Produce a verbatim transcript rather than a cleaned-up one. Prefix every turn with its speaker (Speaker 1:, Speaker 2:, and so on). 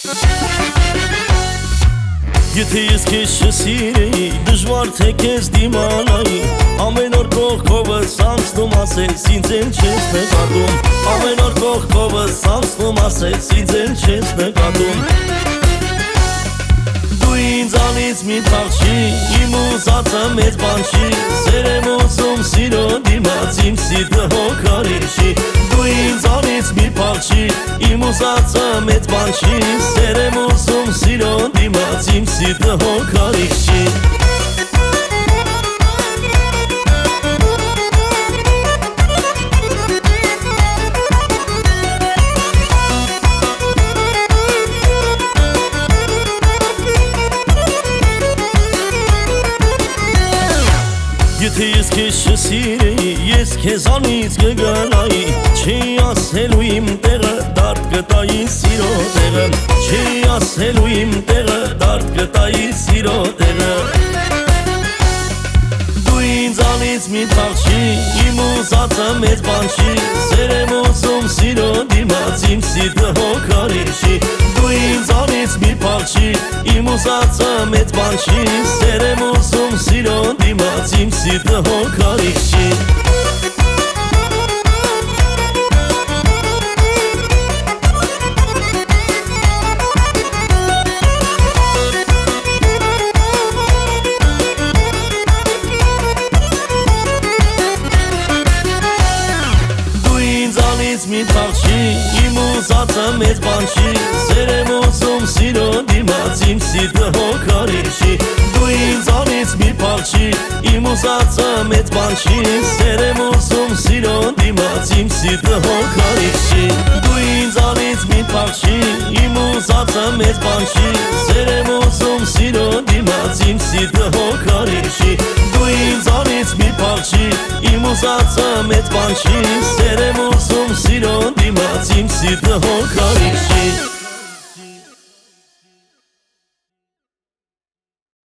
Speaker 1: Եթե ես քեզ չսիրեի, դժվար թե քեզ դիմանայի Ամեն օր կողքովս անցնում ասես ինձ էլ չես նկատում Ամեն օր կողքովս անցնում ասես ինձ էլ չես նկատում Դու ինձանից մի փախ չի, իմ ուզածը մեծ բան չի Սեր եմ ուզում սիրո դիմաց իմ սիրտը հոգարի չի Դու ինձանից մի փախ չի, իմ ուզածը մեծ բան չի Սեր եմ ուզում սիրո դիմաց իմ սիրտը հոգարի չի Եթե ես քեզ չսիրեի, ես քեզանից կգալայի Չի ասելու իմ տեղը, դարդ կտայի սիրո տեղը Չի ասելու իմ տեղը, դարդ կտայի սիրո տեղը Դու ինձանից մի փախ չի, իմ ուզածը մեծ բան չի Սեր եմ ուզում սիրո դիմաց իմ սիրտը հոգարի չի Դու ինձանից մի փախ չի, իմ ուզածը մեծ բան չի Սեր եմ ուզում սիրո դիմաց իմ սիրտը հոգարի չի Մի փախ չի, իմ ուզածը մեծ բան չի Սեր եմ ուզում սիրո դիմաց իմ սիրտը հոգարի չի Դու ինձանից մի փախ չի, իմ ուզածը մեծ բան չի Սեր եմ ուզում սիրո դիմաց իմ սիրտը հոգարի չի Դու ինձանից մի փախ չի, իմ ուզածը մեծ բան չի Սեր եմ ուզում սիրո դիմաց իմ սիրտը հոգարի չի Դու ինձանից մի փախ չի, իմ ուզածը մեծ բան չի Սեր եմ ուզում սիրո դիմաց իմ սիրտը հոգարի չի